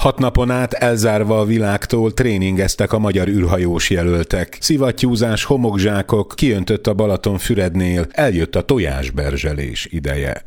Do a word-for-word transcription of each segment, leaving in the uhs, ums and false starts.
Hat napon át elzárva a világtól tréningeztek a magyar űrhajós jelöltek. Szivattyúzás, homokzsákok, kiöntött a Balatonfürednél, eljött a tojásberzselés ideje.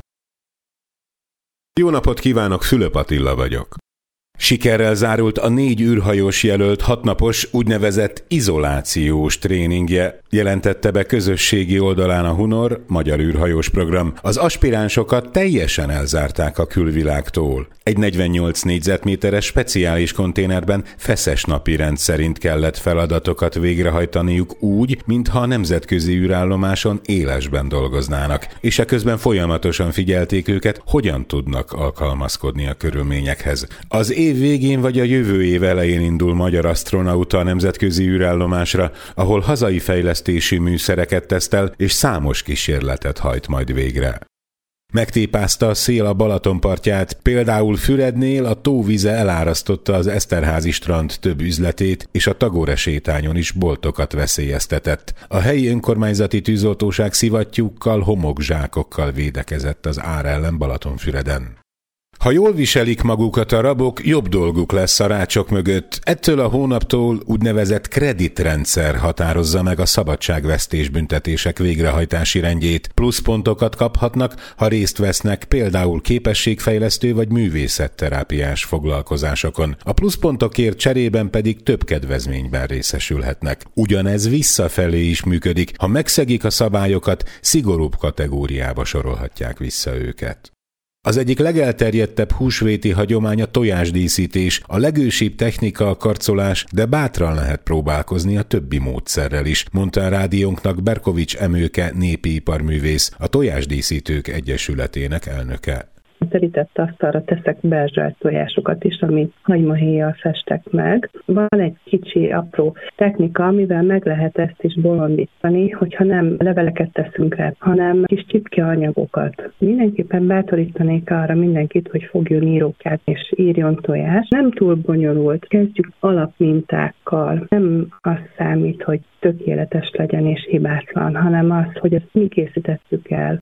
Jó napot kívánok, Fülöp Attila vagyok. Sikerrel zárult a négy űrhajós jelölt hatnapos úgynevezett izolációs tréningje, jelentette be közösségi oldalán a Hunor, magyar űrhajós program. Az aspiránsokat teljesen elzárták a külvilágtól. Egy negyvennyolc négyzetméteres speciális konténerben feszes napirend szerint kellett feladatokat végrehajtaniuk úgy, mintha a nemzetközi űrállomáson élesben dolgoznának, és eközben folyamatosan figyelték őket, hogyan tudnak alkalmazkodni a körülményekhez. Az év végén vagy a jövő év elején indul magyar asztronauta a nemzetközi űrállomásra, ahol hazai fejlesztési műszereket tesztel és számos kísérletet hajt majd végre. Megtépázta a szél a Balaton partját, például Fürednél a tóvize elárasztotta az Eszterházy strand több üzletét, és a Tagore sétányon is boltokat veszélyeztetett. A helyi önkormányzati tűzoltóság szivattyúkkal, homokzsákokkal védekezett az ár ellen Balatonfüreden. Ha jól viselik magukat a rabok, jobb dolguk lesz a rácsok mögött. Ettől a hónaptól úgynevezett kreditrendszer határozza meg a szabadságvesztés büntetések végrehajtási rendjét. Pluszpontokat kaphatnak, ha részt vesznek például képességfejlesztő vagy művészetterápiás foglalkozásokon. A pluszpontokért cserében pedig több kedvezményben részesülhetnek. Ugyanez visszafelé is működik. Ha megszegik a szabályokat, szigorúbb kategóriába sorolhatják vissza őket. Az egyik legelterjedtebb húsvéti hagyomány a tojásdíszítés, a legősibb technika a karcolás, de bátran lehet próbálkozni a többi módszerrel is, mondta a rádiónknak Berkovics Emőke népiiparművész, a Tojásdíszítők Egyesületének elnöke. Terített asztalra teszek berzselt tojásokat is, amit hagymahéjjal festek meg. Van egy kicsi, apró technika, amivel meg lehet ezt is bolondítani, hogyha nem leveleket teszünk rá, hanem kis csipkeanyagokat. Mindenképpen bátorítanék arra mindenkit, hogy fogjon írókát és írjon tojást. Nem túl bonyolult, kezdjük alapmintákkal. Nem az számít, hogy tökéletes legyen és hibátlan, hanem az, hogy ezt mi készítettük el.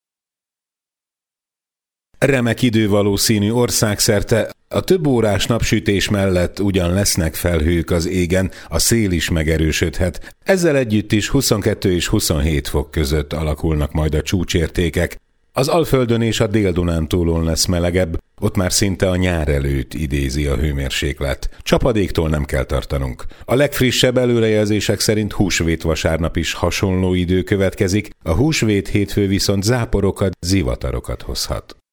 Remek idő valószínű országszerte, a több órás napsütés mellett ugyan lesznek felhők az égen, a szél is megerősödhet. Ezzel együtt is huszonkettő és huszonhét fok között alakulnak majd a csúcsértékek. Az Alföldön és a Dél-Dunántúlon lesz melegebb, ott már szinte a nyár előtt idézi a hőmérséklet. Csapadéktól nem kell tartanunk. A legfrissebb előrejelzések szerint húsvét vasárnap is hasonló idő következik, a húsvét hétfő viszont záporokat, zivatarokat hozhat.